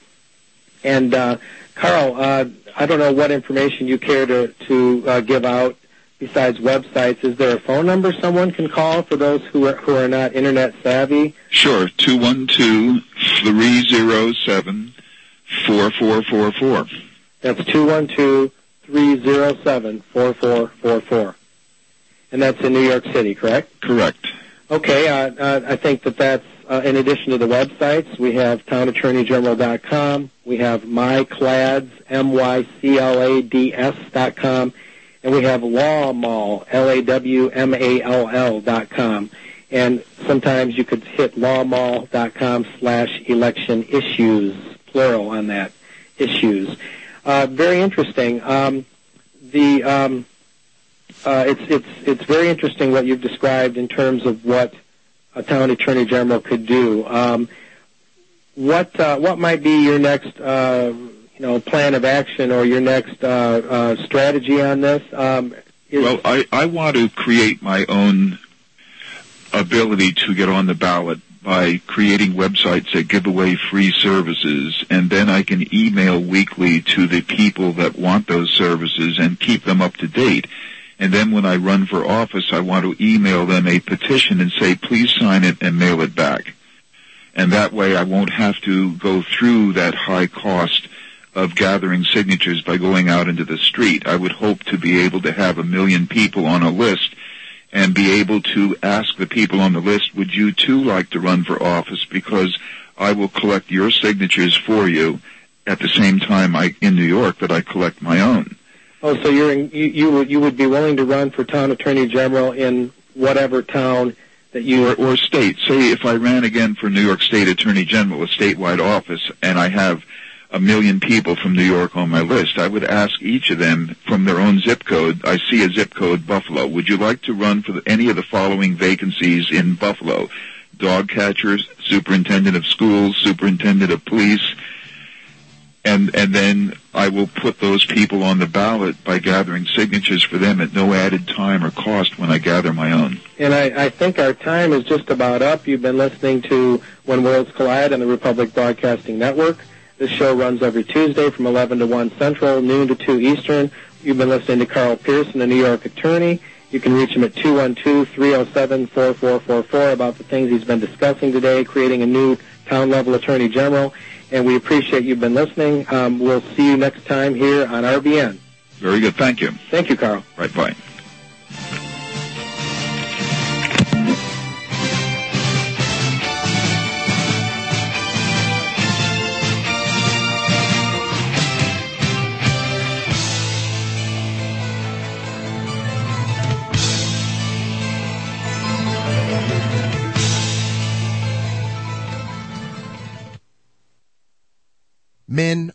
S1: And uh, Carl, uh, I don't know what information you care to, to uh, give out besides websites. Is there a phone number someone can call for those who are, who are not Internet savvy?
S3: Sure, two one two, three zero seven, four four four four.
S1: That's two one two, three zero seven, four four four four. And that's in New York City, correct?
S3: Correct.
S1: Okay, uh, uh, I think that that's, uh, in addition to the websites, we have town attorney general dot com, we have myclads, M Y C L A D S dot com, and we have lawmall, L A W M A L L dot com. And sometimes you could hit lawmall dot com slash election issues, plural on that, issues. Uh, very interesting. Um, the um, uh, it's it's it's very interesting what you've described in terms of what a town attorney general could do. Um, what uh, what might be your next uh, you know plan of action or your next uh, uh, strategy on this? Um, is
S3: well, I, I want to create my own ability to get on the ballot by creating websites that give away free services, and then I can email weekly to the people that want those services and keep them up to date. And then when I run for office, I want to email them a petition and say, please sign it and mail it back. And that way I won't have to go through that high cost of gathering signatures by going out into the street. I would hope to be able to have a million people on a list and be able to ask the people on the list, would you too like to run for office? Because I will collect your signatures for you at the same time I, in New York, that I collect my own.
S1: Oh, so you're in, you, you would you would be willing to run for town attorney general in whatever town that you...
S3: Or, or state. Say if I ran again for New York State Attorney General, a statewide office, and I have a million people from New York on my list, I would ask each of them from their own zip code. I see a zip code, Buffalo. Would you like to run for the, any of the following vacancies in Buffalo? Dog catchers, superintendent of schools, superintendent of police, and and then I will put those people on the ballot by gathering signatures for them at no added time or cost when I gather my own.
S1: And I, I think our time is just about up. You've been listening to When Worlds Collide on the Republic Broadcasting Network. This show runs every Tuesday from eleven to one Central, noon to two Eastern. You've been listening to Carl Pearson, a New York attorney. You can reach him at two one two, three oh seven, four four four four about the things he's been discussing today, creating a new town-level attorney general. And we appreciate you've been listening. Um, we'll see you next time here on R B N.
S3: Very good. Thank you.
S1: Thank you, Carl.
S3: Right, bye.
S16: Men